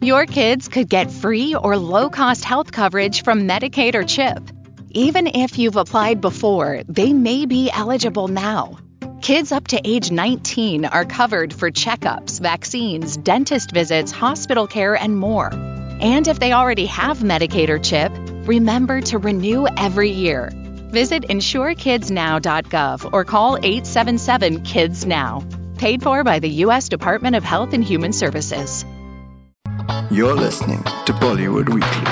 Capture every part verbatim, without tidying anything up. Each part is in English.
Your kids could get free or low-cost health coverage from Medicaid or CHIP. Even if you've applied before, they may be eligible now. Kids up to age nineteen are covered for checkups, vaccines, dentist visits, hospital care, and more. And if they already have Medicaid or CHIP, remember to renew every year. Visit insure kids now dot gov or call eight seven seven kids now. Paid for by the U S Department of Health and Human Services. You're listening to Bollywood Weekly.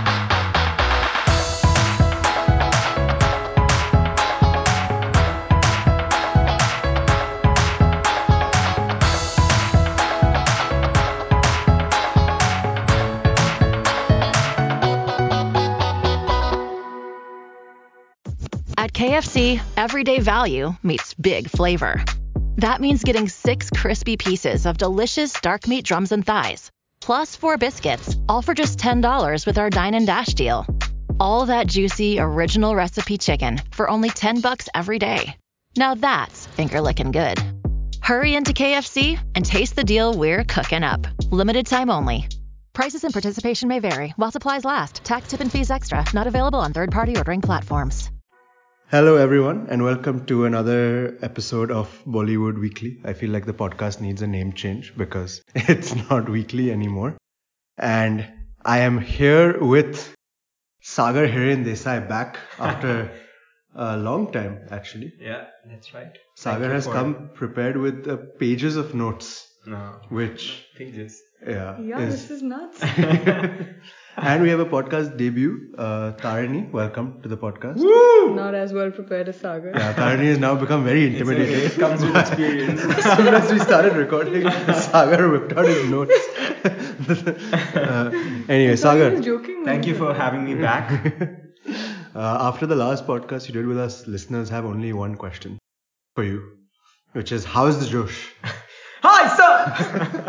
At K F C, everyday value meets big flavor. That means getting six crispy pieces of delicious dark meat drums and thighs, plus four biscuits, all for just ten dollars with our Dine and Dash deal. All that juicy, original recipe chicken for only ten bucks every day. Now that's finger-licking good. Hurry into K F C and taste the deal we're cooking up. Limited time only. Prices and participation may vary while supplies last. Tax, tip, and fees extra. Not available on third-party ordering platforms. Hello everyone and welcome to another episode of Bollywood Weekly. I feel like the podcast needs a name change because it's not weekly anymore. And I am here with Sagar Hiren Desai back after a long time actually. Yeah, that's right. Sagar has come prepared with uh, pages of notes. No. Which pages. Yeah. Yeah, is, this is nuts. And we have a podcast debut. Uh, Tarini, welcome to the podcast. Woo! Not as well prepared as Sagar. Yeah, Tarini has now become very intimidating. Okay. It comes with experience. As soon as we started recording, Sagar whipped out his notes. uh, anyway, Sagar. I was joking. Thank you for having me back. uh, after the last podcast you did with us, listeners have only one question for you, which is, how's the Josh? Hi, sir!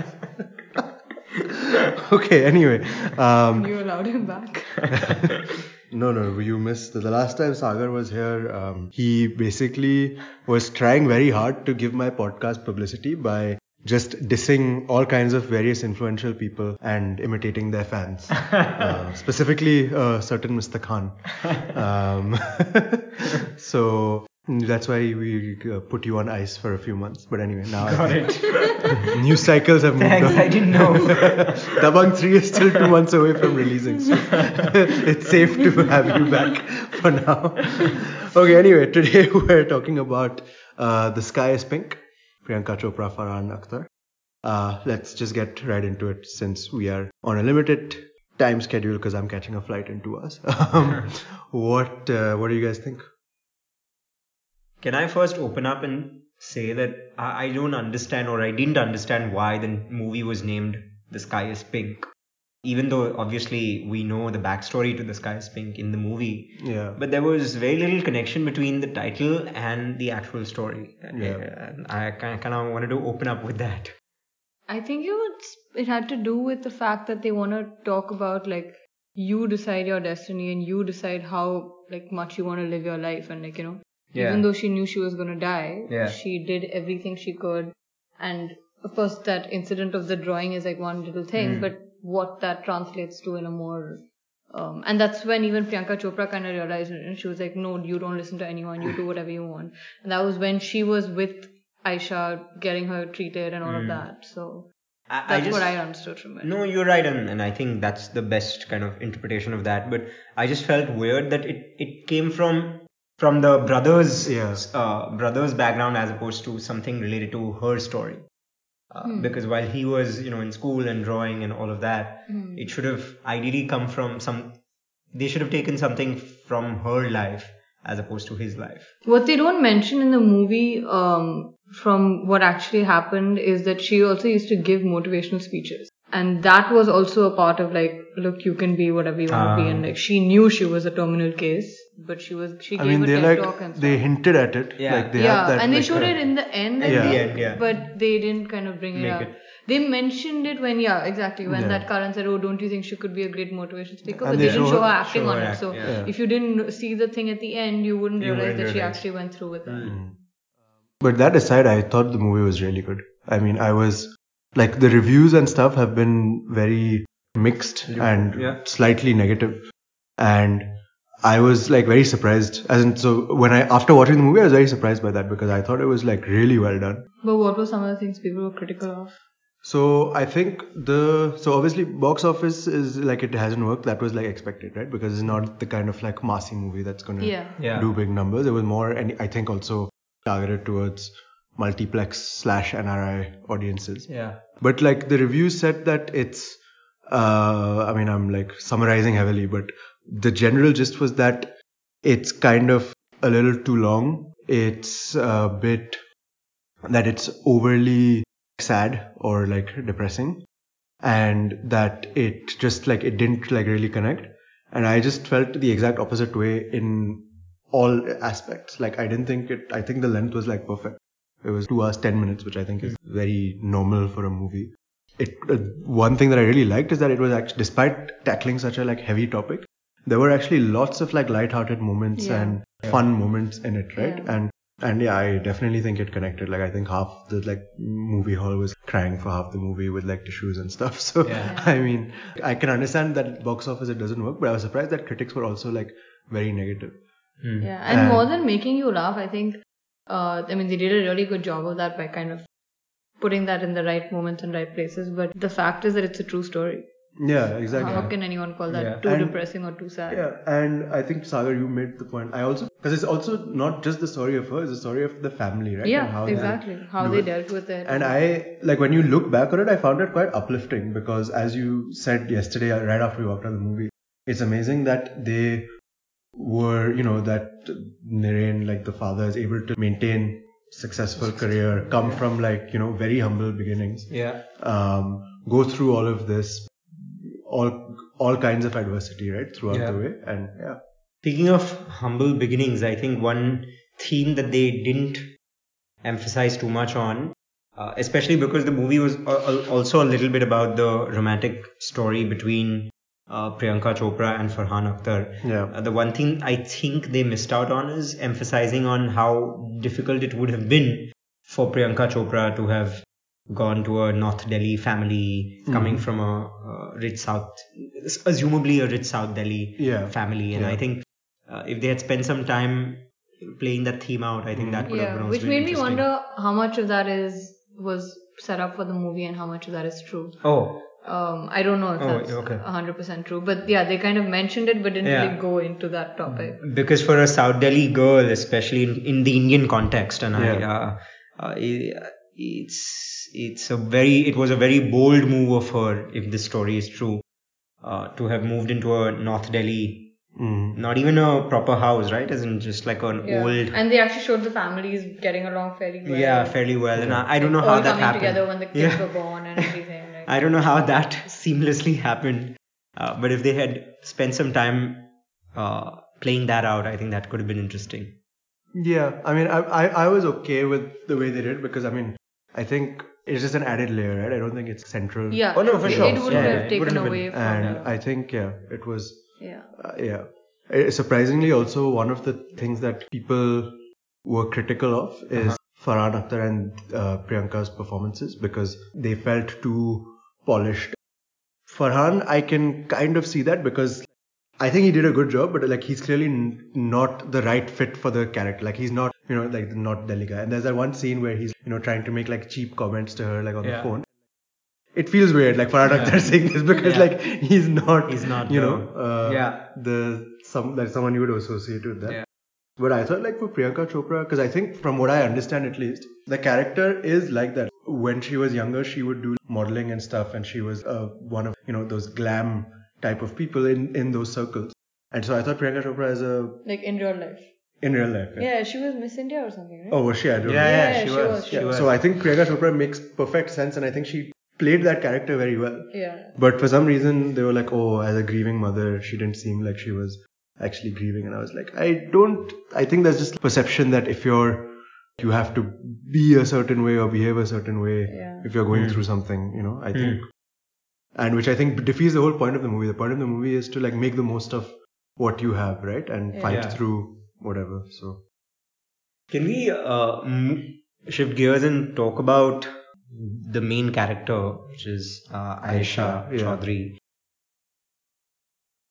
Okay, anyway. Um, you allowed him back. No, no, you missed. The last time Sagar was here, um, he basically was trying very hard to give my podcast publicity by just dissing all kinds of various influential people and imitating their fans. uh, specifically, a certain Mister Khan. Um, so that's why we uh, put you on ice for a few months. But anyway, now Got I think it. news cycles have moved Thanks, on. I didn't know. Dabangg three is still two months away from releasing, so it's safe to have you back for now. Okay, anyway, today we're talking about uh, The Sky is Pink, Priyanka Chopra, Farhan Akhtar. Uh, let's just get right into it since we are on a limited time schedule because I'm catching a flight in two hours. Um, what, uh, what do you guys think? Can I first open up and say that I, I don't understand, or I didn't understand why the movie was named The Sky is Pink. Even though obviously we know the backstory to The Sky is Pink in the movie. Yeah. But there was very little connection between the title and the actual story. Yeah. And I kind of wanted to open up with that. I think it was, it had to do with the fact that they want to talk about like you decide your destiny and you decide how like much you want to live your life, and like, you know, Yeah. even though she knew she was going to die, Yeah. she did everything she could. And of course that incident of the drawing is like one little thing, Mm. but what that translates to in a more um, and that's when even Priyanka Chopra kind of realized it, and she was like, no, you don't listen to anyone, you do whatever you want. And that was when she was with Aisha, getting her treated and all Mm. of that. So I, I that's just, what I understood from it. No, you're right, and, and I think that's the best kind of interpretation of that. But I just felt weird that it, it came from from the brothers Yeah. uh, brothers background as opposed to something related to her story. Uh, Hmm. Because while he was, you know, in school and drawing and all of that, Hmm. it should have ideally come from some. They should have taken something from her life as opposed to his life. What they don't mention in the movie, um, from what actually happened, is that she also used to give motivational speeches. And that was also a part of like, look, you can be whatever you want to be. Ah. And like, she knew she was a terminal case, but she was, she I gave mean, a they TED like, talk and stuff. they hinted at it. Yeah. Like they yeah, have that, and they like, showed uh, it in the end, I Yeah. think, the end, yeah. but they didn't kind of bring it Make up. it. They mentioned it when, yeah, exactly, when Yeah. that Karan said, oh, don't you think she could be a great motivation speaker? And But they they didn't show show her her- acting show on her it. act, So yeah. Yeah. if you didn't see the thing at the end, you wouldn't You realize wouldn't that she realize. actually went through with that. Mm. But that aside, I thought the movie was really good. I mean, I was like, the reviews and stuff have been very mixed and Yeah. slightly negative. And I was like very surprised. As in, so when I, after watching the movie, I was very surprised by that because I thought it was like really well done. But what were some of the things people were critical of? So I think the, so obviously box office is like it hasn't worked. That was like expected, right? Because it's not the kind of like massy movie that's going to Yeah. Yeah. do big numbers. It was more, and I think also targeted towards multiplex slash N R I audiences. Yeah. But like the reviews said that it's, uh, I mean, I'm like summarizing heavily, but the general gist was that it's kind of a little too long. It's a bit that it's overly sad or like depressing, and that it just like it didn't like really connect. And I just felt the exact opposite way in all aspects. Like I didn't think it, I think the length was like perfect. It was two hours, ten minutes, which I think is very normal for a movie. It, uh, one thing that I really liked is that it was actually, despite tackling such a like heavy topic, there were actually lots of like light-hearted moments Yeah. and fun moments in it, right? Yeah. And and yeah, I definitely think it connected. Like I think half the like movie hall was crying for half the movie with like tissues and stuff. So Yeah. I mean, I can understand that box office it doesn't work, but I was surprised that critics were also like very negative. Hmm. Yeah, and And- more than making you laugh, I think, uh, I mean, they did a really good job of that by kind of putting that in the right moments and right places. But the fact is that it's a true story. Yeah, exactly. How can anyone call that Yeah. too And- depressing or too sad? Yeah, and I think Sagar, you made the point. I also, because it's also not just the story of her, it's the story of the family, right? Yeah, And how they exactly. How do they it. dealt with it. And I, like when you look back on it, I found it quite uplifting because as you said yesterday, right after we walked out of the movie, it's amazing that they were, you know, that Naren, like the father, is able to maintain successful career, come from like, you know, very humble beginnings, Yeah. um, go through all of this, all all kinds of adversity, right, throughout Yeah. the way. And yeah. Speaking of humble beginnings, I think one theme that they didn't emphasize too much on, uh, especially because the movie was al- al- also a little bit about the romantic story between uh, Priyanka Chopra and Farhan Akhtar. Yeah. Uh, the one thing I think they missed out on is emphasizing on how difficult it would have been for Priyanka Chopra to have gone to a North Delhi family, coming from a uh, rich South, assumably a rich South Delhi Yeah. family. And Yeah. I think uh, if they had spent some time playing that theme out, I think that would have Yeah, been which also made me interesting. wonder how much of that is was set up for the movie and how much of that is true. Oh, Um, I don't know if Oh, that's okay. one hundred percent true, but yeah, they kind of mentioned it but didn't Yeah. really go into that topic. because for a South Delhi girl, especially in, in the Indian context, and I, Yeah. uh, uh, it- it's it's a very it was a very bold move of her, if this story is true, uh, to have moved into a North Delhi, Mm. not even a proper house, right? As in just like an Yeah. old, And they actually showed the families getting along fairly well. yeah, fairly well. And I, I don't know Like, how all that coming happened. together when the kids Yeah. were born and everything. Like, I don't know how that seamlessly happened, uh, but if they had spent some time uh, playing that out, I think that could have been interesting. Yeah, I mean, I, I I was okay with the way they did because I mean, I think it's just an added layer, right? I don't think it's central. yeah. Oh, no, for it, sure. It wouldn't Yeah, have it taken wouldn't have away been. from And the, I think yeah, it was yeah. uh, yeah. Uh, Surprisingly, also one of the things that people were critical of is Uh-huh. Farhan Akhtar and uh, Priyanka's performances because they felt too polished. Farhan, I can kind of see that because I think he did a good job, but like he's clearly n- not the right fit for the character. Like he's not, you know, like the not Delhi guy. And there's that one scene where he's, you know, trying to make like cheap comments to her, like on Yeah. the phone. It feels weird, like Farhan Akhtar saying this because Yeah. like he's not, He's not you the- know, uh, yeah. the some like someone you would associate with that. Yeah. But I thought like for Priyanka Chopra, because I think from what I understand at least, the character is like that. When she was younger, she would do modeling and stuff, and she was uh, one of you know those glam type of people in in those circles. And so I thought Priyanka Chopra is a Like in real life. in real life. Yeah, she was Miss India or something, right? Oh, was she? I don't Yeah, know. yeah, Yeah, she, she was. was, She she was. So I think Priyanka Chopra makes perfect sense, and I think she played that character very well. Yeah. But for some reason, they were like, oh, as a grieving mother, she didn't seem like she was actually grieving. And I was like, I don't, I think there's just perception that if you're, you have to be a certain way or behave a certain way Yeah. if you're going Hmm. through something, you know, I Hmm. think. And which I think defeats the whole point of the movie. The point of the movie is to like make the most of what you have, right? And Yeah. fight Yeah. through whatever. So, Can we uh, m- shift gears and talk about the main character, which is uh, Aisha Aisha, yeah. Chaudhary?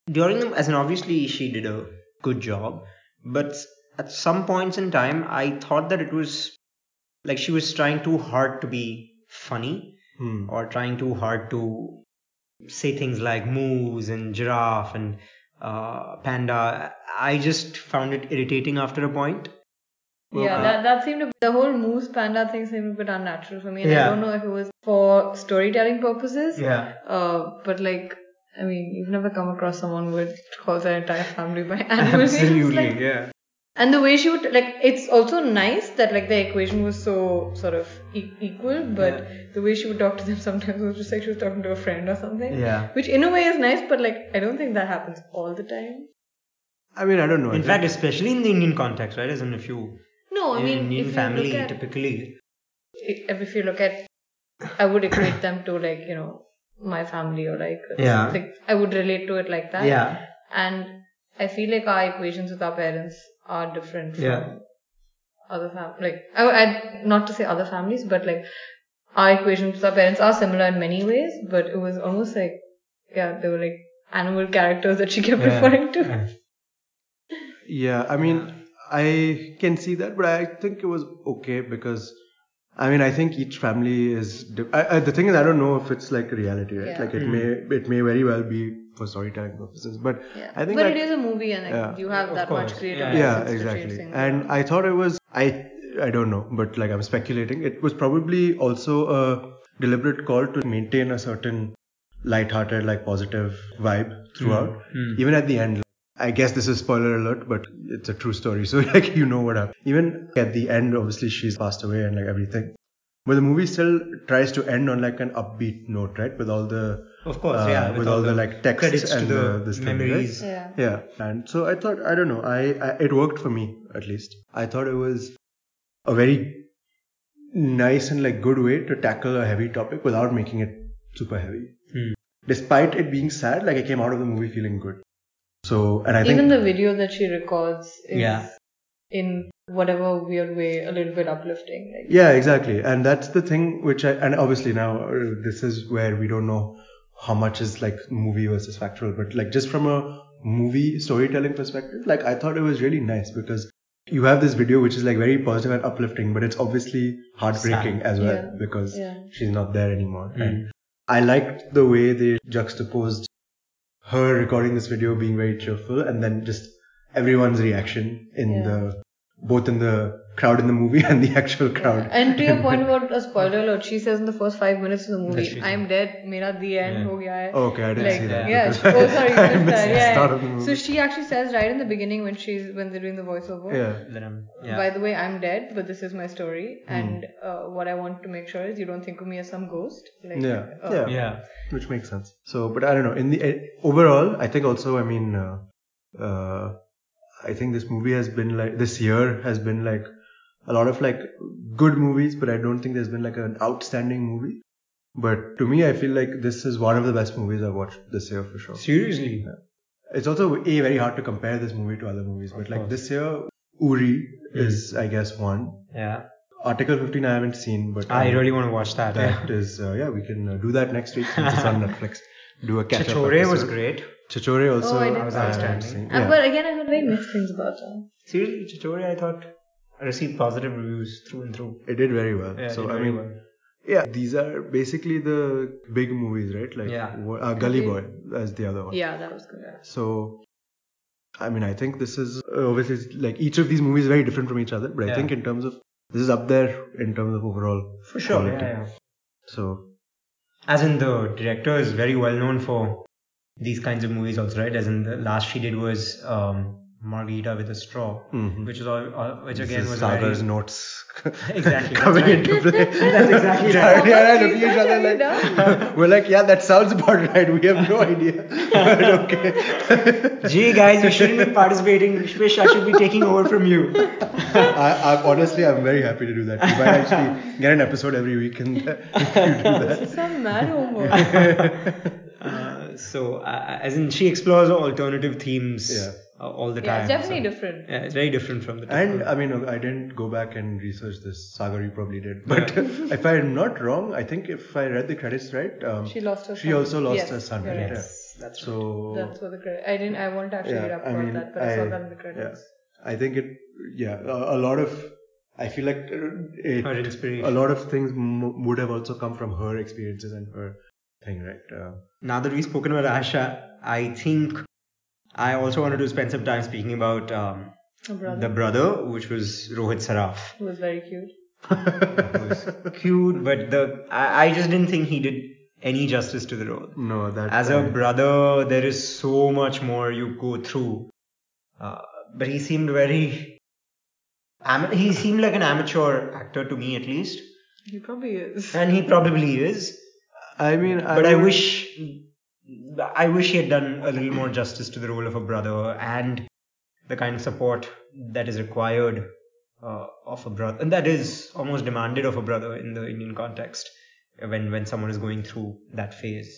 during the, as in obviously she did a good job, but at some points in time, I thought that it was like she was trying too hard to be funny, Hmm. or trying too hard to say things like moose and giraffe and uh, panda. I just found it irritating after a point. Yeah, Okay. that, that seemed to be, the whole moose panda thing seemed a bit unnatural for me. And Yeah. I don't know if it was for storytelling purposes. Yeah. Uh, but like, I mean, you've never come across someone who would call their entire family by animal names. Absolutely, Like, yeah. and the way she would, like, it's also nice that like the equation was so sort of e- equal, but Yeah. the way she would talk to them sometimes was just like she was talking to a friend or something. Yeah. Which in a way is nice, but like, I don't think that happens all the time. I mean, I don't know. I In think- fact, especially in the Indian context, right? As in if you No, I in mean, an Indian if family, you look at, typically. if if you look at, I would equate them to like, you know, my family or like, Yeah. like I would relate to it like that. Yeah. And I feel like our equations with our parents are different from Yeah. other fam like I, I not to say other families, but like our equations with our parents are similar in many ways, but it was almost like, yeah, they were like animal characters that she kept Yeah. referring to. Yeah. Yeah, I mean, I can see that, but I think it was okay because, I mean, I think each family is. Di- I, I, the thing is, I don't know if it's like a reality, right? Yeah. Like it Mhm. may, it may very well be for storytelling purposes, but Yeah. I think but that, it is a movie and like Yeah. you have Of that course. much creative Yeah. yeah, license to change exactly. things And around. I thought it was, I, I don't know, but like I'm speculating, it was probably also a deliberate call to maintain a certain light-hearted, like positive vibe throughout, Mm. even at the end. I guess this is spoiler alert, but it's a true story, so like you know what happened. Even at the end, obviously she's passed away and like everything, but the movie still tries to end on like an upbeat note, right? With all the Of course, uh, yeah. with all the like texts credits and to the, the, the story, right? memories. Yeah. Yeah, and so I thought, I don't know, I, I it worked for me at least. I thought it was a very nice and like good way to tackle a heavy topic without making it super heavy. Hmm. Despite it being sad, like I came out of the movie feeling good. So, and I think Even the video that she records is Yeah. in whatever weird way a little bit uplifting. Like, yeah, exactly, and that's the thing which I, and obviously now uh, this is where we don't know how much is like movie versus factual, but like just from a movie storytelling perspective, like I thought it was really nice because you have this video which is like very positive and uplifting, but it's obviously heartbreaking Sad. as well Yeah. because Yeah. she's not there anymore. Mm. And I liked the way they juxtaposed her recording this video being very cheerful and then just everyone's reaction in Yeah. the both in the crowd in the movie and the actual crowd. And to your point about a spoiler alert, she says in the first five minutes of the That movie, she's- "I'm dead, mera the end Yeah. ho gaya hai." Oh, okay, I didn't Like, see that. yeah. because Oh, sorry, you I missed missed that. the Yeah. start of the movie. So she actually says right in the beginning when she's when they're doing the voiceover. yeah. Then I'm- yeah. By the way, I'm dead, but this is my story, Hmm. and uh, what I want to make sure is you don't think of me as some ghost. Like, Yeah, uh, yeah, Yeah. which makes sense. So, but I don't know. In the eh, overall, I think also, I mean, uh, uh, I think this movie has been like this year has been like a lot of like good movies, but I don't think there's been like an outstanding movie. But to me, I feel like this is one of the best movies I've watched this year for sure. Seriously. It's also a very hard to compare this movie to other movies, but like course. this year, Uri is I guess one. Yeah. Article fifteen I haven't seen, but I um, really want to watch that. That yeah. is, uh, yeah, we can uh, do that next week since it's on Netflix. Do a catch up. Chichore was great. Chichore also. Oh, I didn't uh, see haven't that. seen. Uh, Yeah. But again, I heard very mixed things about her. Seriously, Chichore, I thought received positive reviews through and through. It did very well. Yeah, so did I very mean, well. yeah, these are basically the big movies, right? Like Yeah. wha- uh, Gully Okay. Boy as the other one. Yeah, that was good. So, I mean, I think this is uh, obviously it's like each of these movies is very different from each other, but I Yeah. think in terms of this is up there in terms of overall For sure. quality. Yeah, yeah. So As in, the director is very well known for these kinds of movies also, right? As in, the last she did was um, Margarita with a Straw, Mhm. which was all, uh, which this again is was a Sagar's very... notes Exactly, coming that's right. into play. That's exactly right. Charlie and I How much look at each research other have you like, we're like, yeah, that sounds about right. We have no idea. But okay. Gee, guys, you shouldn't be participating. Wish I should be taking over from you. I, I'm honestly, I'm very happy to do that. You might actually get an episode every week and if you do that. Some mad homework. Uh, so, uh, as in, she explores alternative themes Yeah. uh, all the Yeah, time. it's definitely so- different. Yeah, it's very different from the And typical- I mean, I didn't go back and research this. Sagar, you probably did. But if I'm not wrong, I think if I read the credits right, um, She lost her she son. also lost Yes, her son, you're right? right. Yeah. That's right. So That's what the credit. I didn't. I wanted to actually yeah, read up I about mean, that, but I, saw I- that in the credits. I think it, yeah, a, a lot of, I feel like it, Her inspiration. a lot of things m- would have also come from her experiences and her thing, right? Uh, Now that we've spoken about Asha, I think I also wanted to spend some time speaking about um, Her brother. the brother, which was Rohit Saraf. Who was very cute. It was cute, but the I, I just didn't think he did any justice to the role. no, that As a I- brother, there is so much more you go through. Uh, but he seemed very. Am- he seemed like an amateur actor to me, at least. He probably is. And he probably is. I mean, I But I would- wish. I wish he had done a little more justice to the role of a brother and the kind of support that is required uh, of a brother. And that is almost demanded of a brother in the Indian context when, when someone is going through that phase.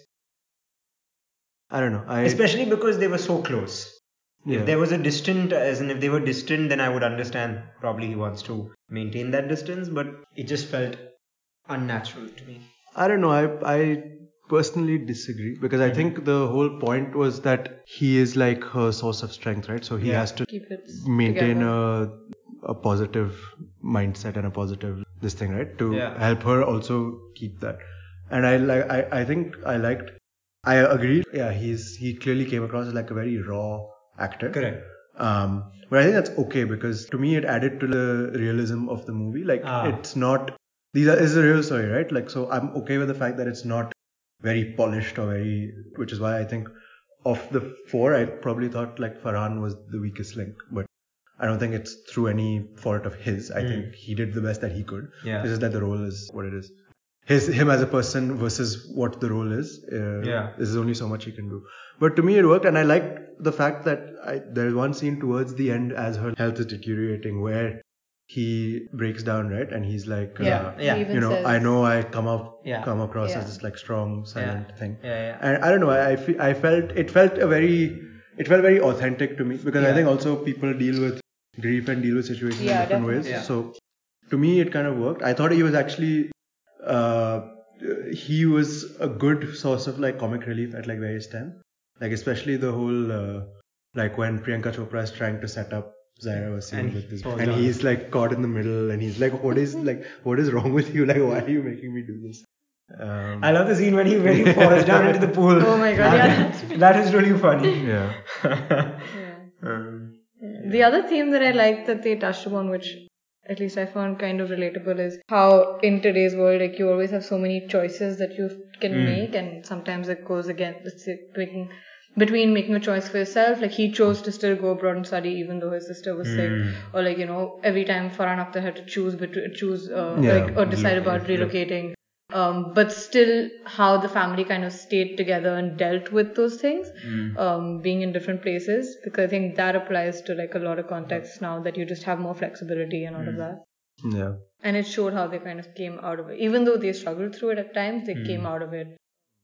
I don't know. I Especially because they were so close. yeah. If there was a distant, as in if they were distant, then I would understand probably he wants to maintain that distance, but it just felt unnatural to me. I don't know. I I personally disagree because I think the whole point was that he is like her source of strength, right? So he Yeah. has to Keep it maintain together. a a positive mindset and a positive this thing, right? To Yeah. help her also keep that. And I like I, I think I liked I agree. Yeah, he's he clearly came across as like a very raw actor. Correct. Um, but I think that's okay because to me it added to the realism of the movie. Like Ah. it's not these are this is a real story, right? Like so I'm okay with the fact that it's not very polished or very, which is why I think of the four I probably thought like Farhan was the weakest link, but I don't think it's through any fault of his. I Mm. think he did the best that he could. Yeah. It's just that the role is what it is. His him as a person versus what the role is. Uh, Yeah. There's only so much he can do. But to me it worked, and I liked the fact that I, there's one scene towards the end as her health is deteriorating where he breaks down, right, and he's like, Yeah. uh, yeah, He even you know, says, I know I come up Yeah. come across Yeah. as this like strong, silent thing. Yeah, yeah. And I don't know, I I, fe- I felt it felt a very it felt very authentic to me because I Yeah. think also people deal with grief and deal with situations Yeah, in different ways. definitely. Yeah. So to me, it kind of worked. I thought he was actually uh, he was a good source of like comic relief at like various times, like especially the whole uh, like when Priyanka Chopra is trying to set up Zaira Wasim And with this, falls and down. he's like caught in the middle, and he's like, "What is like, what is wrong with you? Like, why are you making me do this?" Um, I love the scene when he, when he falls down into the pool. Oh my God, That- That is really funny. yeah, Yeah. um, The other theme that I like that they touched upon, which at least I found kind of relatable, is how in today's world, like you always have so many choices that you can Mm. make, and sometimes it goes against let's say, making between making a choice for yourself. Like he chose to still go abroad and study even though his sister was sick, Mm. or like you know every time Farhan Akhtar had to choose between choose uh, Yeah. like or decide about relocating. Um, but still, how the family kind of stayed together and dealt with those things, Mm. um, being in different places, because I think that applies to like a lot of contexts now that you just have more flexibility and all of that. yeah. And it showed how they kind of came out of it. Even though they struggled through it at times, they came out of it.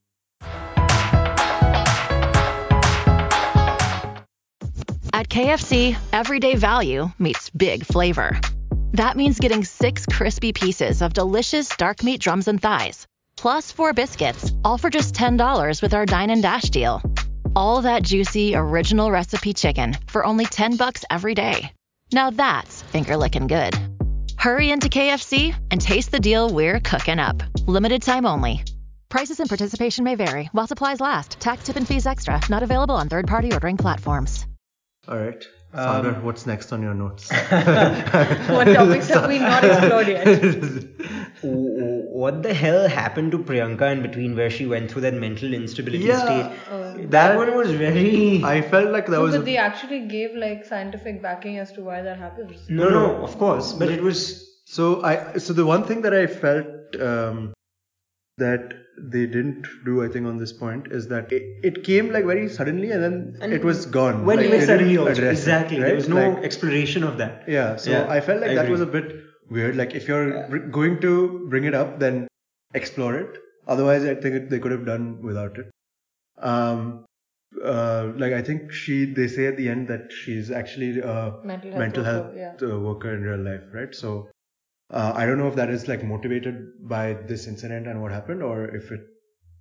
At K F C, everyday value meets big flavor. That means getting six crispy pieces of delicious dark meat drums and thighs, plus four biscuits, all for just ten dollars with our Dine and Dash deal. All that juicy, original recipe chicken for only ten bucks every day. Now that's finger licking good. Hurry into K F C and taste the deal we're cooking up. Limited time only. Prices and participation may vary while supplies last. Tax, tip, and fees extra. Not available on third-party ordering platforms. All right, Sagar, what's next on your notes? What topics have we not explored yet? What the hell happened to Priyanka in between where she went through that mental instability Yeah. stage? Oh. That one was very. I felt like that No, was. but a- they actually gave like scientific backing as to why that happens. No, no, of course. But it was. So I so the one thing that I felt um, that they didn't do, I think, on this point is that it, it came like very suddenly and then And it was gone. When Like, you they mean didn't suddenly also. address it, Exactly. There right? was no Like, exploration of that. yeah. So Yeah, I felt like I that agree. was a bit weird. Like if you're br- going to bring it up, then explore it. Otherwise, I think it, they could have done without it. Um, uh, like I think she, they say at the end that she's actually a Mental health mental worker, health yeah. uh, worker in real life, right? So uh, I don't know if that is like motivated by this incident and what happened, or if it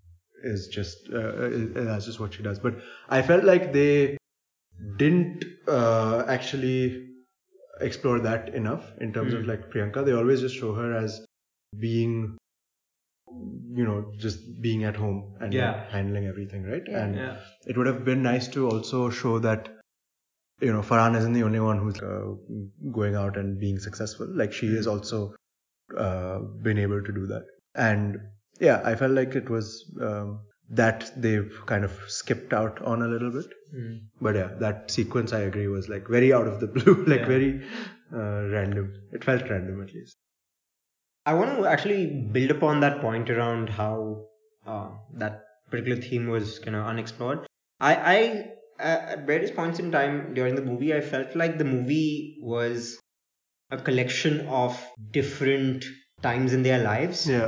is just uh, is, that's just what she does. But I felt like they didn't uh, actually explore that enough in terms Mm. of like Priyanka. They always just show her as being, you know, just being at home and Yeah. like, handling everything, right? And Yeah. it would have been nice to also show that, you know, Farhan isn't the only one who's uh, going out and being successful. Like she has also uh, been able to do that. And yeah, I felt like it was um, that they've kind of skipped out on a little bit. Mm. But yeah, that sequence I agree was like very out of the blue, like Yeah. very uh, random. It felt random at least. I want to actually build upon that point around how uh, that particular theme was kind of unexplored. I, I at various points in time during the movie, I felt like the movie was a collection of different times in their lives, Yeah.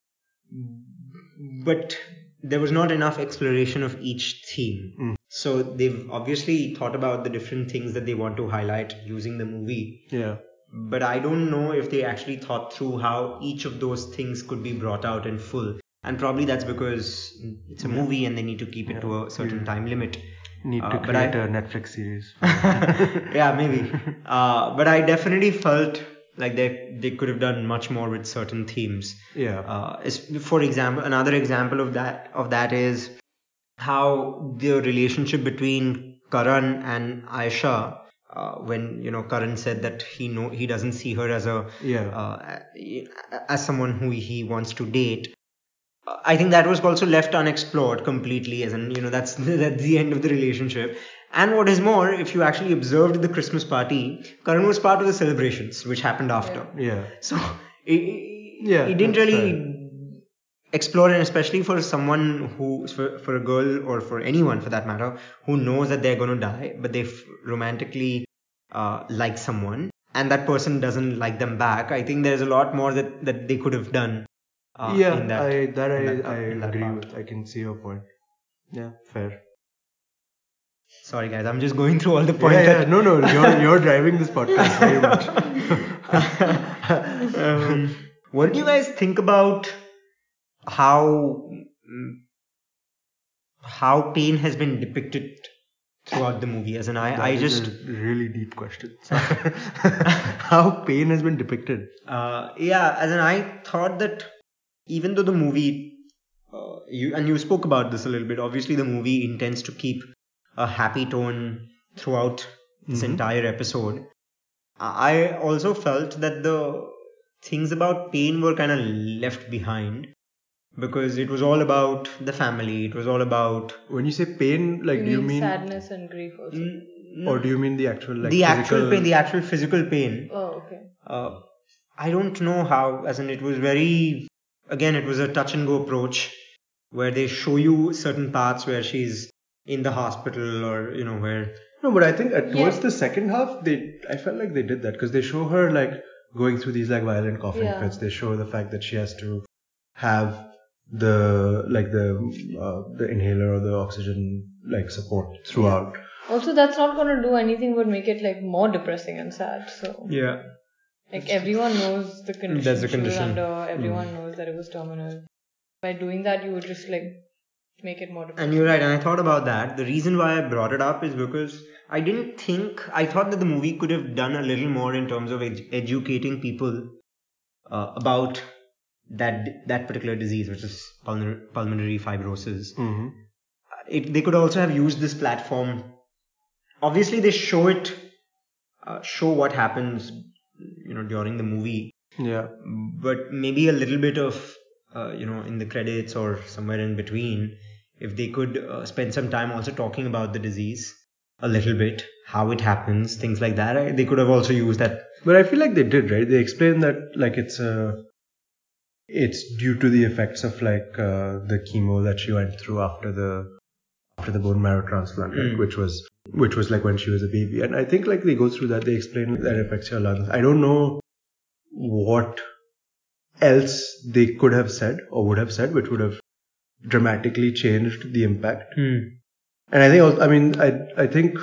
but there was not enough exploration of each theme. Mm. So they've obviously thought about the different things that they want to highlight using the movie. Yeah. But I don't know if they actually thought through how each of those things could be brought out in full. And probably that's because it's a movie and they need to keep it Yeah. to a certain Yeah. time limit. Need Uh, to but create I- a Netflix series. Yeah, maybe. Uh, but I definitely felt like they they could have done much more with certain themes. Yeah. Uh, is- for example, another example of that of that is how the relationship between Karan and Aisha. Uh, when you know Karan said that he know he doesn't see her as a Yeah. uh, as someone who he wants to date. Uh, I think that was also left unexplored completely, as in you know that's that's the end of the relationship. And what is more, if you actually observed the Christmas party, Karan was part of the celebrations which happened after. Yeah. So it, it, Yeah, it didn't that's really explore, and especially for someone who, for, for a girl or for anyone for that matter, who knows that they're going to die, but they f- romantically uh, like someone, and that person doesn't like them back. I think there's a lot more that, that they could have done. Uh, yeah, in that, I that I, in that, I in that agree part. with. I can see your point. Yeah, fair. Sorry guys, I'm just going through all the points. Yeah, yeah. that- No, no. You're you're driving this podcast very much. um, what do you guys think about how mm, how pain has been depicted throughout the movie? As in, I, That I is just a really deep question. How pain has been depicted. uh, yeah, as in, I thought that even though the movie uh, you and you spoke about this a little bit, obviously the movie intends to keep a happy tone throughout this Mhm. entire episode. I also felt that the things about pain were kind of left behind because it was all about the family. It was all about When you say pain, like, You do you mean mean, sadness and grief also? Mm, or do you mean the actual like the physical? actual pain, the actual physical pain. Oh, okay. Uh, I don't know how, as in it was very, again, it was a touch and go approach where they show you certain parts where she's in the hospital or, you know, where. No, but I think uh, towards Yeah. the second half, they I felt like they did that because they show her like going through these like violent coughing Yeah. fits. They show the fact that she has to have the like the uh, the inhaler or the oxygen like support throughout. Also, that's not going to do anything but make it like more depressing and sad. So, Yeah. like everyone knows the condition That's the she was condition. under. Everyone knows that it was terminal. By doing that, you would just like make it more depressing. And you're right, and I thought about that. The reason why I brought it up is because I didn't think, I thought that the movie could have done a little more in terms of ed- educating people uh, about that that particular disease, which is pulmonary, pulmonary fibrosis. Mm-hmm. It, they could also have used this platform. Obviously, they show it, uh, show what happens, you know, during the movie, Yeah. but maybe a little bit of, uh, you know, in the credits or somewhere in between, if they could uh, spend some time also talking about the disease a little bit, how it happens, things like that. I, they could have also used that. But I feel like they did, right? They explained that like it's a it's due to the effects of like uh, the chemo that she went through after the after the bone marrow transplant, right? Mm. Which was which was like when she was a baby. And I think like they go through that, they explain that affects your lungs. I don't know what else they could have said or would have said, which would have dramatically changed the impact. Hmm. And I think, also, I mean, I I think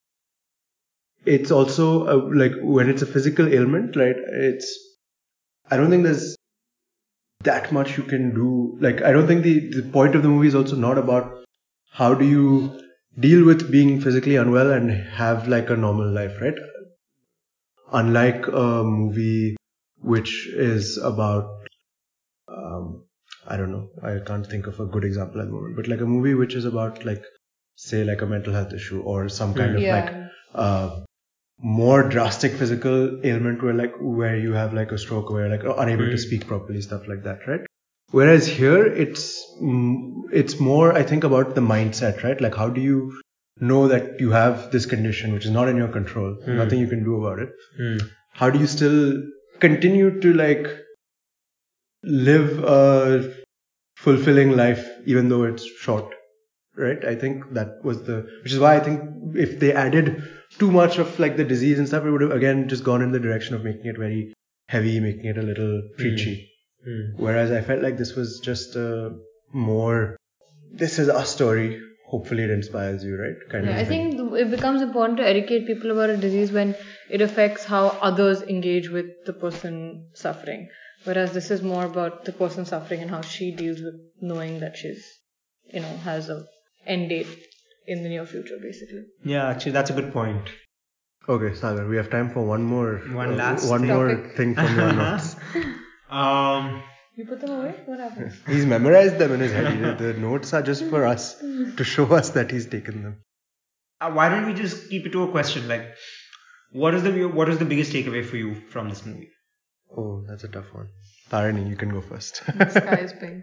it's also uh, like when it's a physical ailment, right? It's I don't think there's that much you can do. Like, I don't think the, the point of the movie is also not about how do you deal with being physically unwell and have like a normal life, right? Unlike a movie which is about, um, I don't know, I can't think of a good example at the moment, but like a movie which is about like, say like a mental health issue or some kind of Yeah. like, uh, more drastic physical ailment where like, where you have like a stroke, where you're like unable Mm. to speak properly, stuff like that, right? Whereas here, it's, mm, it's more, I think, about the mindset, right? Like, how do you know that you have this condition which is not in your control, Mm. nothing you can do about it? Mm. How do you still continue to like live a fulfilling life even though it's short, right? I think that was the, which is why I think if they added too much of like the disease and stuff, it would have again just gone in the direction of making it very heavy, making it a little preachy. Mm. Whereas I felt like this was just a more, this is our story, hopefully it inspires you, right? Kind Yeah, of I thing. think it becomes important to educate people about a disease when it affects how others engage with the person suffering. Whereas this is more about the person suffering and how she deals with knowing that she's, you know, has a end date in the near future, basically. Yeah, actually, that's a good point. Okay, Sagar, we have time for one more, One uh, last one thing. more Topic. thing from your notes. Um, You put them away? What happened? He's memorized them in his head. He- The notes are just for us, to show us that he's taken them. uh, why don't we just keep it to a question? Like, what is the what is the biggest takeaway for you from this movie? Oh, that's a tough one. Tarini, you can go first. The sky is pink.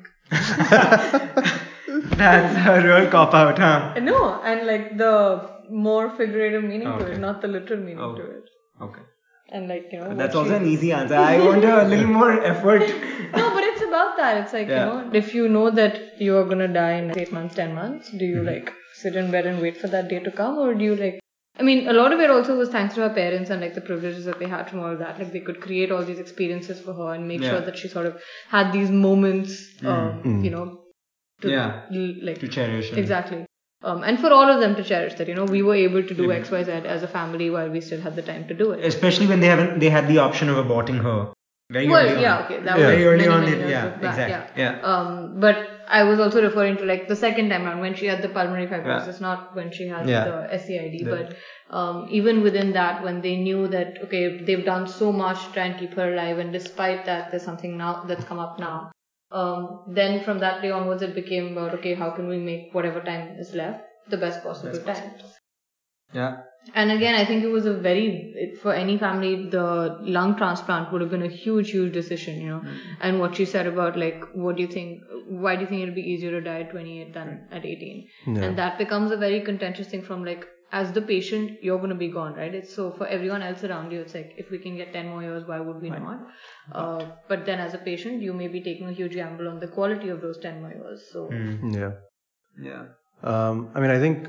That's a real cop out, huh? No, and like the more figurative meaning Oh, to okay. it, not the literal meaning Oh. to it. Okay. And like, you know, what That's she- also an easy answer. I want a little more effort. No, but it's about that. It's like, Yeah. you know, if you know that you are gonna die in eight months, ten months, do you Mm-hmm. like sit in bed and wait for that day to come, or do you like? I mean, a lot of it also was thanks to her parents and like the privileges that they had from all of that. Like they could create all these experiences for her and make Yeah. sure that she sort of had these moments, um, Mm. you know, to Yeah. l- like To cherish. and- exactly. Um, and for all of them to cherish that, you know, we were able to do X, Y, Z as a family while we still had the time to do it. Especially when they haven't, they had the option of aborting her. Very Well, early yeah, on. okay, that Yeah. was Very early many, on, many it- years yeah, of that, exactly, yeah. yeah. Um, but I was also referring to like the second time around when she had the pulmonary fibrosis, Yeah. not when she had Yeah. the S C I D. The- But um, even within that, when they knew that okay, they've done so much to try and keep her alive, and despite that, there's something now that's come up now. Um, then from that day onwards, it became about okay, how can we make whatever time is left the best possible Best time. Yeah. And again, I think it was a very, it, for any family, the lung transplant would have been a huge, huge decision, you know. Mm-hmm. And what she said about, like, what do you think, why do you think it'll be easier to die at twenty-eight than at eighteen? Yeah. And that becomes a very contentious thing from, like, as the patient, you're going to be gone, right? It's so for everyone else around you, it's like, if we can get ten more years, why would we Why not? Uh, but then as a patient, you may be taking a huge gamble on the quality of those ten more years. So, Mm. Yeah. Yeah. Um, I mean, I think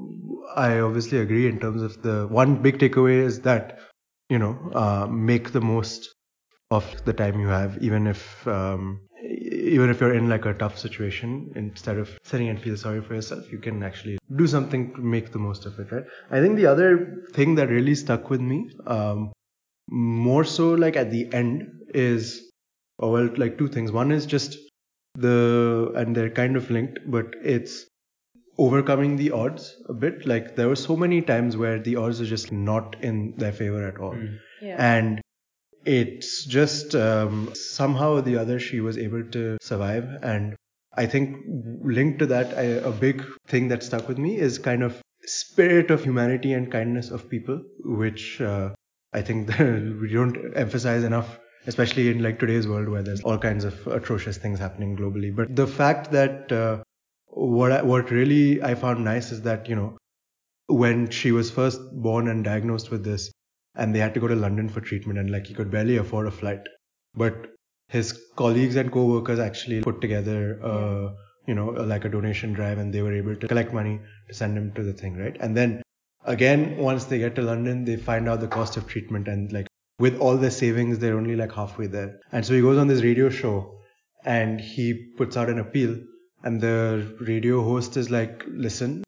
I obviously agree in terms of the one big takeaway is that, you know, uh, make the most of the time you have, even if, um, even if you're in like a tough situation, instead of sitting and feel sorry for yourself, you can actually do something to make the most of it, right? I think the other thing that really stuck with me, um, more so like at the end is, oh, well, like two things. One is just the, and they're kind of linked, but it's overcoming the odds a bit. Like there were so many times where the odds are just not in their favor at all. Mm. yeah. And it's just um, somehow or the other she was able to survive. And I think linked to that, I, a big thing that stuck with me is kind of spirit of humanity and kindness of people, which uh, I think that we don't emphasize enough, especially in like today's world where there's all kinds of atrocious things happening globally. But the fact that uh, what I, what really I found nice is that, you know, when she was first born and diagnosed with this, and they had to go to London for treatment, and like he could barely afford a flight, but his colleagues and co-workers actually put together, uh, you know, like a donation drive, and they were able to collect money to send him to the thing, right? And then again, once they get to London, they find out the cost of treatment, and like with all their savings, they're only like halfway there. And so he goes on this radio show, and he puts out an appeal, and the radio host is like, listen,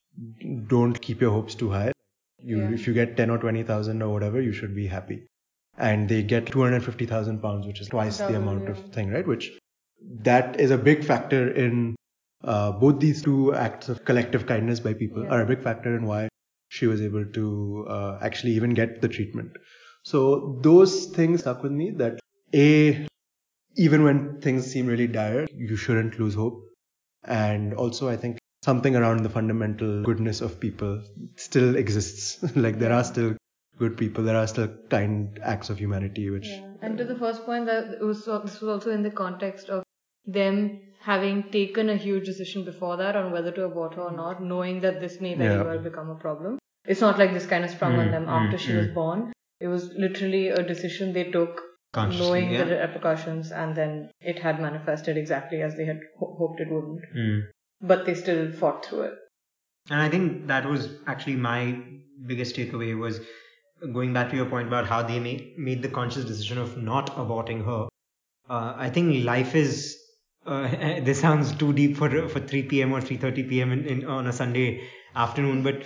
don't keep your hopes too high. You, Yeah. if you get ten or twenty thousand or whatever, you should be happy. and they get two hundred fifty thousand pounds, which is twice the Double, amount yeah. of thing, right? Which that is a big factor in uh, both these two acts of collective kindness by people Yeah. are a big factor in why she was able to uh, actually even get the treatment. So those things stuck with me, that A, even when things seem really dire, you shouldn't lose hope. And also, I think something around the fundamental goodness of people still exists. Like there Yeah. are still good people, there are still kind acts of humanity, which Yeah. And to the first point, that it was this was also in the context of them having taken a huge decision before that on whether to abort her or not, knowing that this may very Yeah. well become a problem. It's not like this kind of sprung on Mm, them mm, after she mm. was born. It was literally a decision they took, Consciously, knowing yeah. the repercussions, and then it had manifested exactly as they had ho- hoped it wouldn't. Mm. But they still fought through it. And I think that was actually my biggest takeaway, was going back to your point about how they make, made the conscious decision of not aborting her. Uh, I think life is, uh, this sounds too deep for for three p.m. or three thirty p.m. In, in, on a Sunday afternoon, but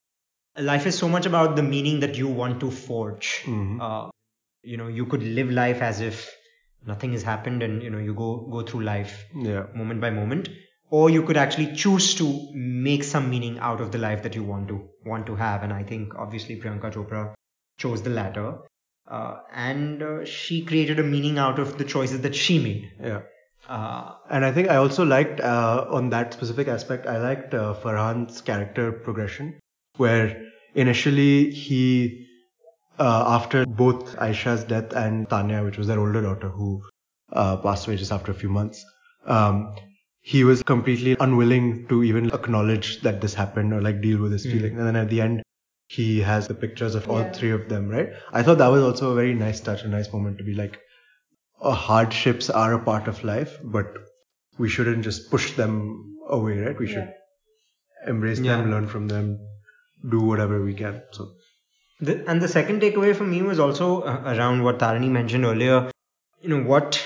life is so much about the meaning that you want to forge. Mhm. Uh, you know, you could live life as if nothing has happened, and you know, you go go through life yeah. moment by moment, or you could actually choose to make some meaning out of the life that you want to want to have. And I think obviously Priyanka Chopra chose the latter, uh, and uh, she created a meaning out of the choices that she made. Yeah. Uh, And I think I also liked, uh, on that specific aspect, I liked uh, Farhan's character progression, where initially he, uh, after both Aisha's death and Tanya, which was their older daughter, who uh, passed away just after a few months, um, he was completely unwilling to even acknowledge that this happened or like deal with his Mm. feelings. And then at the end, he has the pictures of all Yeah. three of them, right? I thought that was also a very nice touch, a nice moment to be like, uh, hardships are a part of life, but we shouldn't just push them away, right? We should embrace Yeah. them, learn from them, do whatever we can. So The, and the second takeaway for me was also uh, around what Tarini mentioned earlier. You know, what,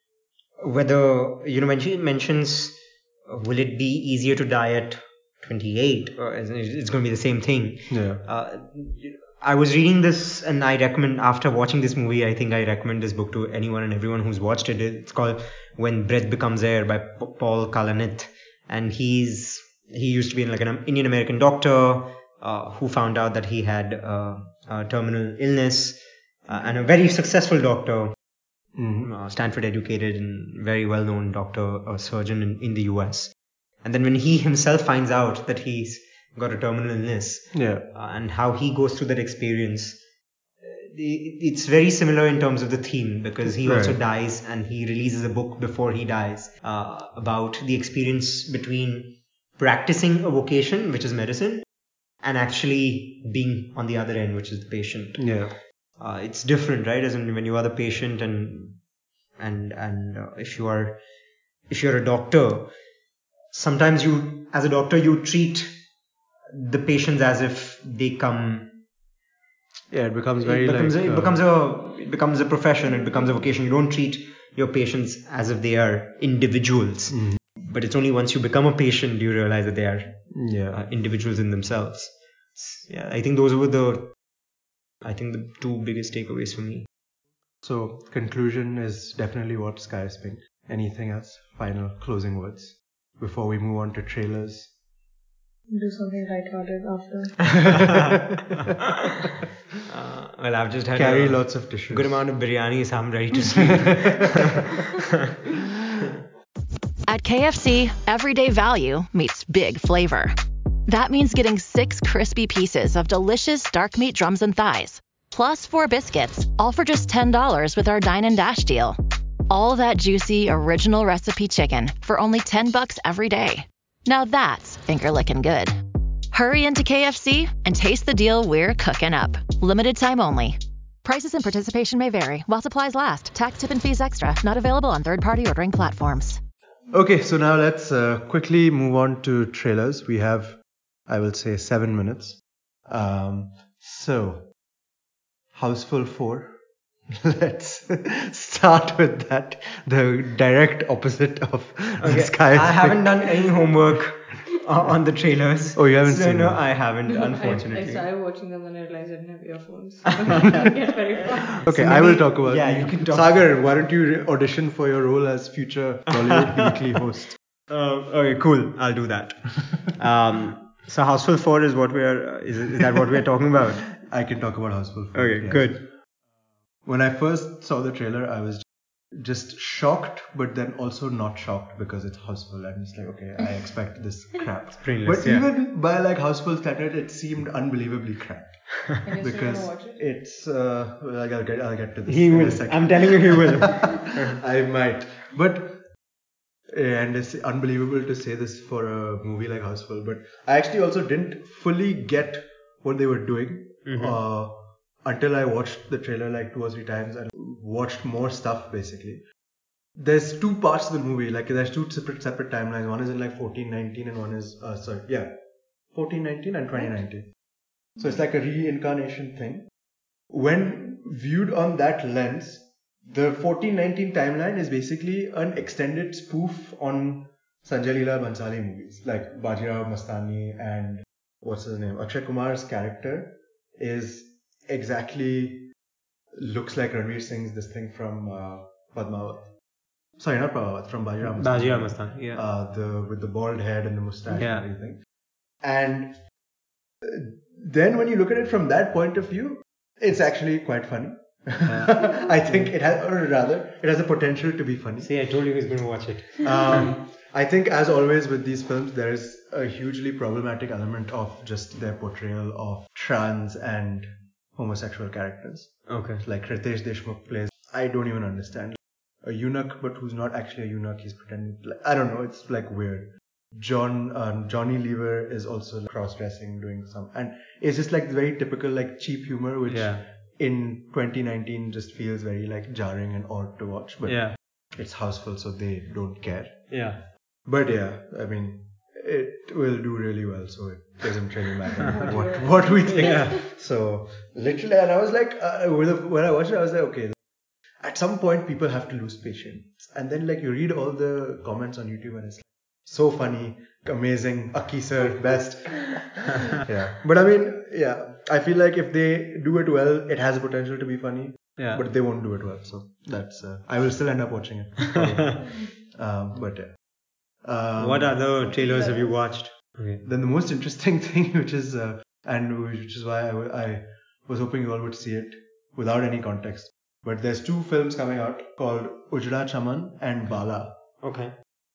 whether, you know, when she mentions, uh, will it be easier to die at twenty-eight? Or is it- it's going to be the same thing. yeah, Uh, I was reading this, and I recommend, after watching this movie, I think I recommend this book to anyone and everyone who's watched it. It's called When Breath Becomes Air by P- Paul Kalanith. And he's, he used to be like an Indian American doctor, uh, who found out that he had uh, a terminal illness, uh, and a very successful doctor, Mhm. uh, Stanford educated and very well known doctor, a surgeon in, in the U S. And then when he himself finds out that he's got a terminal illness, yeah, uh, and how he goes through that experience, uh, it- it's very similar in terms of the theme, because he also Right. dies, and he releases a book before he dies, uh, about the experience between practicing a vocation, which is medicine, and actually being on the other end, which is the patient. yeah, Uh, it's different, right? As in when you are the patient, and and and uh, if you are if you're a doctor, sometimes you, as a doctor, you treat the patients as if they come. yeah. It becomes very It becomes like a, it uh, becomes a it becomes a profession. It becomes a vocation. You don't treat your patients as if they are individuals. Mhm. But it's only once you become a patient do you realize that they are yeah. uh, individuals in themselves. Yeah, I think those were the I think the two biggest takeaways for me. So conclusion is definitely what Sky is pink. Anything else? Final closing words before we move on to trailers. Do something lighthearted after. Uh, well, I've just had Carry a lots of tissues. good amount of biryani, so I'm ready to sleep. At K F C, everyday value meets big flavor. That means getting six crispy pieces of delicious dark meat drums and thighs, plus four biscuits, all for just ten dollars with our Dine and Dash deal. All that juicy, original recipe chicken for only ten bucks every day. Now that's finger-licking good. Hurry into K F C and taste the deal we're cooking up. Limited time only. Prices and participation may vary while supplies last. Tax, tip, and fees extra. Not available on third-party ordering platforms. Okay, so now let's uh, quickly move on to trailers. We have, I will say, seven minutes. Um, so, Houseful four. Let's start with that. The direct opposite of Okay, Sky. I haven't done any homework on the trailers. Oh, you haven't so, seen No, them? I haven't, I, I unfortunately. started watching them and I realized I didn't have earphones. So I didn't get very far. Okay, So I will maybe- talk about yeah, it. you can talk. Sagar, why don't you re- audition for your role as future Bollywood weekly host? Uh, okay, cool. I'll do that. Um, so Houseful four is what we are. Is, is that what we are talking about? I can talk about Houseful four. Okay, yes. good. When I first saw the trailer, I was just shocked, but then also not shocked because it's Houseful. I'm just like, okay, I expect this crap. brainless, But yeah. even by like Houseful standard, it seemed unbelievably crap. And you're still Because gonna watch it? it's, uh, well, I'll get, I'll get to this He in will. a second. I'm telling you, he will. I might. But, and it's unbelievable to say this for a movie like Houseful, but I actually also didn't fully get what they were doing Mhm. uh, until I watched the trailer like two or three times and watched more stuff basically. There's two parts of the movie, like there's two separate separate timelines. One is in like fourteen nineteen and one is, uh, sorry, yeah, fourteen nineteen and twenty nineteen. So it's like a reincarnation thing. When viewed on that lens, the fourteen nineteen timeline is basically an extended spoof on Sanjay Leela Bhansali movies, like Bajirao Mastani and what's his name? Akshay Kumar's character is exactly looks like Ranveer Singh's this thing from uh, Padmavat. Sorry, not Padmavat, from Bajirao Mastani. Bajirao Mastani, yeah. Uh, the with the bald head and the mustache Yeah. and everything. And uh, then when you look at it from that point of view, it's actually quite funny. Yeah. I think it has, or rather, it has the potential to be funny. See, I told you he's going to watch it. Um, I think, as always with these films, there is a hugely problematic element of just their portrayal of trans and homosexual characters. Okay. Like Ritesh Deshmukh plays, I don't even understand. A eunuch, but who's not actually a eunuch, he's pretending. Like, I don't know, it's like weird. John, um, Johnny Lever is also cross-dressing, doing some, and it's just like very typical like cheap humor, which Yeah. in twenty nineteen just feels very like jarring and odd to watch. But Yeah. it's Houseful, so they don't care. Yeah. But yeah, I mean, it will do really well, so it doesn't really matter what what we think. Yeah. So literally, and I was like, uh, with the, when I watched it, I was like, okay. At some point, people have to lose patience, and then like you read all the comments on YouTube, and it's like, so funny, amazing, Aki sir, best. Yeah, but I mean, yeah, I feel like if they do it well, it has the potential to be funny. Yeah. But they won't do it well, so that's. Uh, I will still end up watching it. probably. um, but yeah. Um, What other trailers have you watched? Okay. Then the most interesting thing, which is, uh, and which is why I, w- I was hoping you all would see it without any context. But there's two films coming out called Ujda Chaman and Bala. Okay.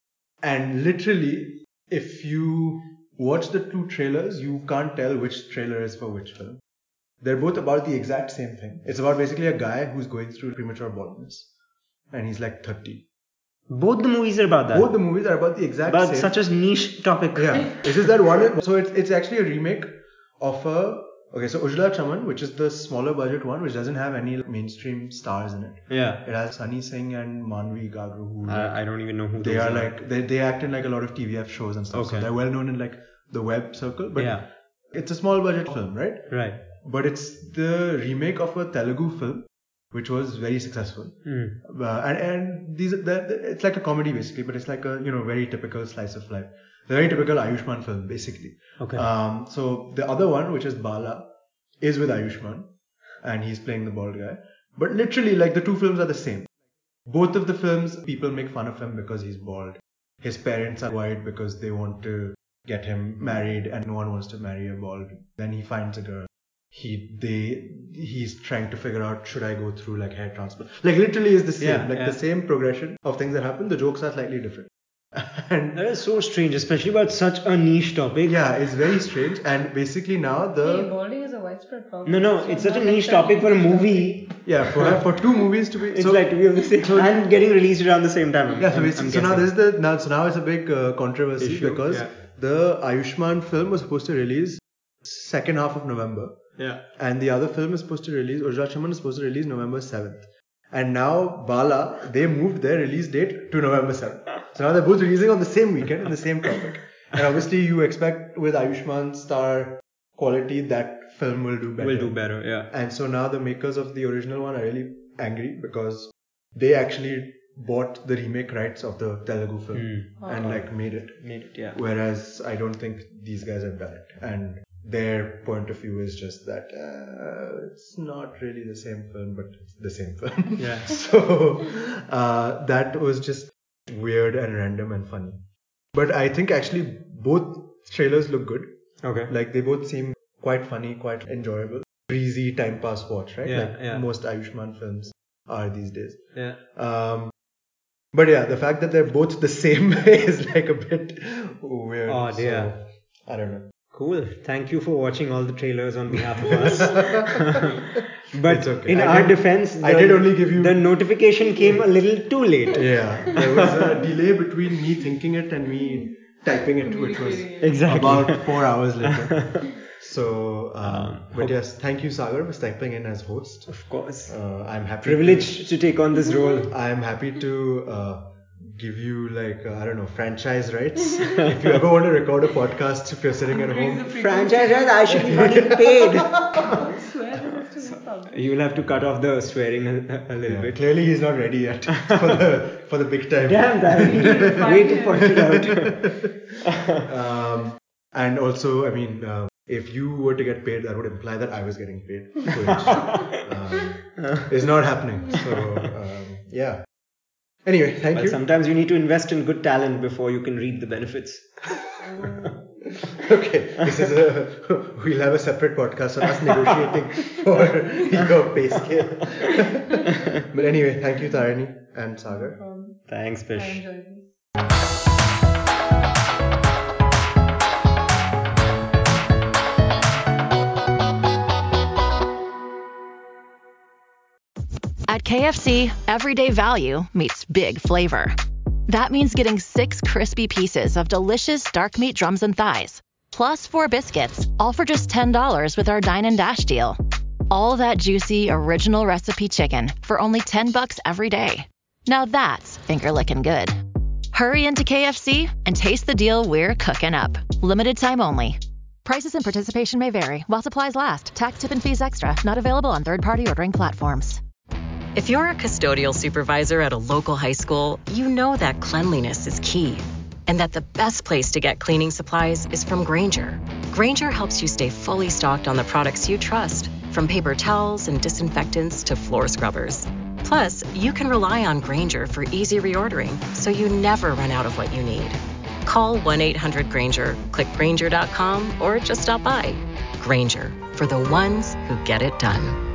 And literally, if you watch the two trailers, you can't tell which trailer is for which film. They're both about the exact same thing. It's about basically a guy who's going through premature baldness. And he's like thirty. Both the movies are about that. Both the movies are about the exact But same. such a niche topic. Yeah. It's just that one. So it's it's actually a remake of a. Okay, so Ujla Chaman, which is the smaller budget one, which doesn't have any mainstream stars in it. Yeah. It has Sunny Singh and Manvi Gagru, who like, I, I don't even know who they those are like they they act in like a lot of T V F shows and stuff. So Okay. they're well known in like the web circle. But Yeah. it's a small budget film, right? Right. But it's the remake of a Telugu film, which was very successful. Hmm. Uh, and and these the, the, it's like a comedy basically, but it's like a you know very typical slice of life, the very typical Ayushmann film basically. Okay. Um, so the other one, which is Bala, is with Ayushmann, and he's playing the bald guy. But literally, like the two films are the same. Both of the films, people make fun of him because he's bald. His parents are white because they want to get him married, and no one wants to marry a bald. Then he finds a girl. He they he's trying to figure out, should I go through like hair transplant? Like literally is the same, Yeah, like yeah. the same progression of things that happen. The jokes are slightly different. And That is so strange, especially about such a niche topic. yeah, it's very strange. And basically now the Hey, balding is a widespread problem. No, no, So it's such a not niche necessarily topic for a niche movie. yeah for for two movies to be It's so, like to be of the same so- and getting released around the same time. I'm, yeah. So I'm- basically, I'm so now guessing. this is the now so now it's a big uh, controversy Issue, because yeah. the Ayushmann film was supposed to release second half of November. Yeah. And the other film is supposed to release, Ujla Chaman is supposed to release November seventh. And now Bala, they moved their release date to November seventh. So now they're both releasing on the same weekend, on the same topic. And obviously you expect with Ayushmann star quality that film will do better. Will do better, yeah. And so now the makers of the original one are really angry because they actually bought the remake rights of the Telugu film Hmm. and like made it. Made it, yeah. Whereas I don't think these guys have done it. And their point of view is just that uh, it's not really the same film, but it's the same film. Yeah. So uh, that was just weird and random and funny. But I think actually both trailers look good. Okay. Like they both seem quite funny, quite enjoyable. Breezy time pass watch, right? Yeah, like yeah. most Ayushmann films are these days. Yeah. Um, but yeah, the fact that they're both the same is like a bit weird. Odd, so, yeah. I don't know. Cool. Thank you for watching all the trailers on behalf of us. But It's okay. in I our did- defense, the, I did only give you- the notification came a little too late. Yeah, there was a delay between me thinking it and me typing it, which was Exactly. about four hours later. So, um, Um, but hope- yes, thank you, Sagar, for stepping in as host. Of course. Uh, I'm happy. Privileged to take on this role. To, I'm happy to uh, give you like uh, I don't know franchise rights. If you ever want to record a podcast, if you're sitting at home, Franchise, right? I should be fucking paid. Swear this to the subject. You'll have to cut off the swearing a, a little yeah, bit. clearly he's not ready yet for the for the big time. Damn, that. Way to point it out. Um, and also, I mean, uh, if you were to get paid, that would imply that I was getting paid, which um, is not happening. So, um, yeah. Anyway, thank But you. sometimes you need to invest in good talent before you can reap the benefits. Okay, this is a. We'll have a separate podcast on us negotiating for your pay scale. But anyway, thank you, Tarini and Sagar. Um, Thanks, I Fish. enjoyed this. At K F C, everyday value meets big flavor. That means getting six crispy pieces of delicious dark meat drums and thighs, plus four biscuits, all for just ten dollars with our Dine and Dash deal. All that juicy, original recipe chicken for only ten bucks every day. Now that's finger-licking good. Hurry into K F C and taste the deal we're cooking up. Limited time only. Prices and participation may vary while supplies last. Tax, tip, and fees extra. Not available on third-party ordering platforms. If you're a custodial supervisor at a local high school, you know that cleanliness is key and that the best place to get cleaning supplies is from Grainger. Grainger helps you stay fully stocked on the products you trust, from paper towels and disinfectants to floor scrubbers. Plus, you can rely on Grainger for easy reordering, so you never run out of what you need. Call one eight hundred Grainger, click Grainger dot com, or just stop by. Grainger, for the ones who get it done.